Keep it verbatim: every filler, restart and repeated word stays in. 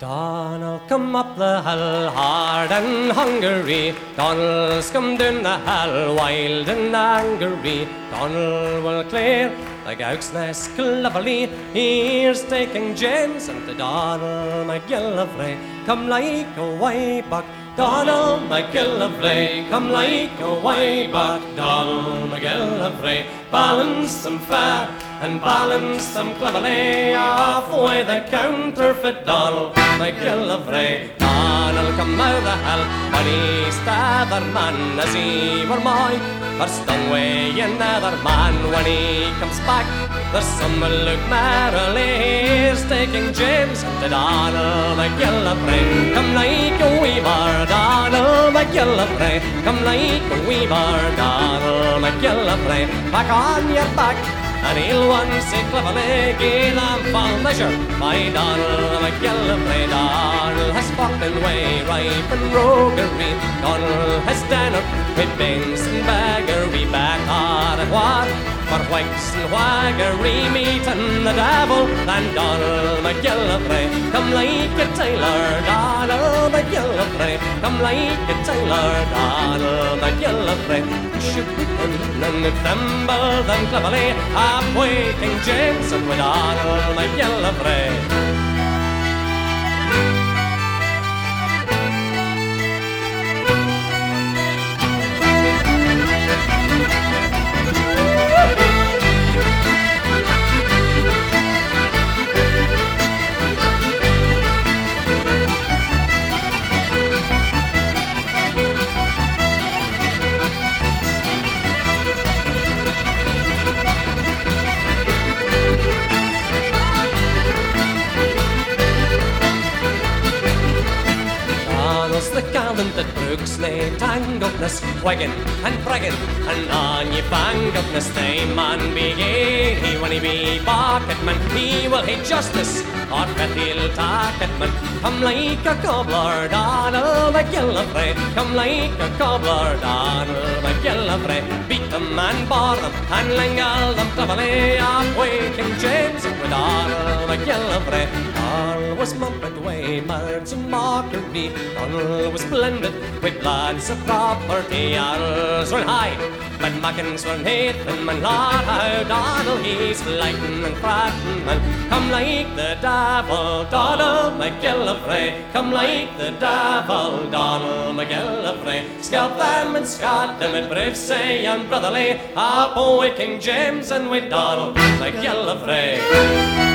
Donald come up the hill hard and hungry. Donald's come down the hill wild and angry. Donald will clear the Gowk's Nest cleverly. Here's taking James and the Donald McGillivray. Come like a way buck, Donald McGillivray. Come like a way buck, Donald McGillivray. Balance them fair and balance them cleverly. Off away the counterfeit Donald McGillivray. Donald come out the hill, but he's the other man as he were mine. First away another man when he comes back. There's some look merrily. Here's taking James and the Donald McGillivray. Come like a weaver, Donald McGillivray. Come like a weaver, Donald McGillivray. Back on your back, and he'll once say cleverly, give them full measure. My Donald McGillivray. Donald has fought in way, ripe and roguery. Donald has done it with bangs and baggery. Back on at what? For whigs and waggery, meeting the devil and Donald McGillivray. Come like a tailor, Donald McGillivray. Come like a tailor, Donald McGillivray. Shoot and then tremble them cleverly. Halfway King James and with Donald McGillivray. The gallant that brooks lay tangledness, waggin' and braggin', and on ye bangledness, they man be gay. When he be bucketman, he will hate justice, or bet he'll tacketman. Come like a cobbler, Donald McGillivray. Come like a cobbler, Donald McGillivray. Beat them and bar them, and lingle them cleverly. Halfway King James with Donald McGillivray. All was mumped way, mards and mockery. Donald was blended with lads of property. Alls were high, but Mackins were Nathan, man. Lord, how Donald he's lightin' and frattin', man. Come like the devil, Donald McGillivray. Come like the devil, Donald McGillivray. Scalp them and scat them and brave say and brotherly. Up away King James and with Donald McGillivray.